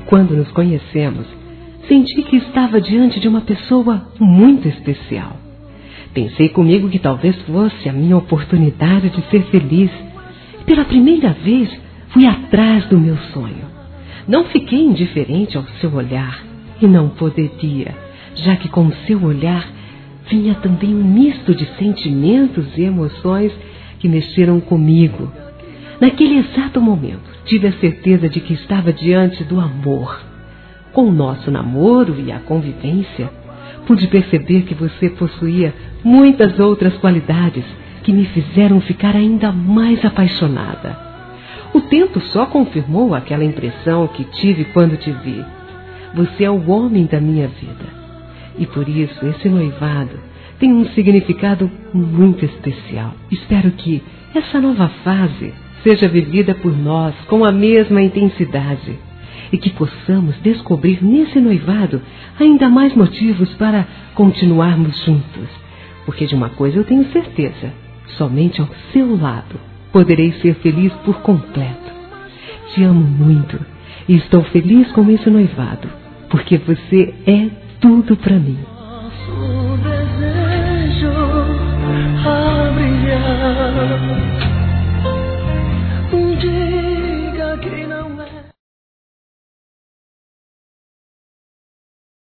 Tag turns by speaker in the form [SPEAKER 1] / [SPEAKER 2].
[SPEAKER 1] quando nos conhecemos, senti que estava diante de uma pessoa muito especial. Pensei comigo que talvez fosse a minha oportunidade de ser feliz. Pela primeira vez, fui atrás do meu sonho. Não fiquei indiferente ao seu olhar, e não poderia, já que com o seu olhar vinha também um misto de sentimentos e emoções que mexeram comigo. Naquele exato momento, tive a certeza de que estava diante do amor. Com o nosso namoro e a convivência, pude perceber que você possuía muitas outras qualidades que me fizeram ficar ainda mais apaixonada. O tempo só confirmou aquela impressão que tive quando te vi. Você é o homem da minha vida. E por isso esse noivado tem um significado muito especial. Espero que essa nova fase seja vivida por nós com a mesma intensidade e que possamos descobrir nesse noivado ainda mais motivos para continuarmos juntos. Porque de uma coisa eu tenho certeza, somente ao seu lado poderei ser feliz por completo. Te amo muito e estou feliz com esse noivado, porque você é tudo para mim.